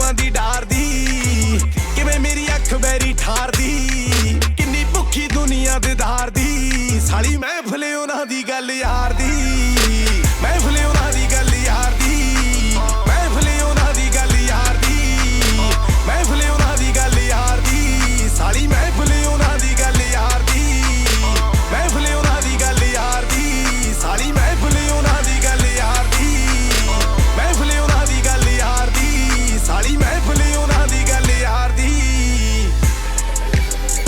ਉਹਨਾਂ ਦੀ ਡਾਰ ਦੀ ਕਿਵੇਂ ਮੇਰੀ ਅੱਖ ਬੈਰੀ ਠਾਰਦੀ ਕਿੰਨੀ ਭੁੱਖੀ ਦੁਨੀਆ ਦੇ ਧਾਰ ਦੀ ਸਾਲੀ ਮਹਿਫਲ ਉਹਨਾਂ ਦੀ ਗੱਲ ਯਾਰ ਦੀ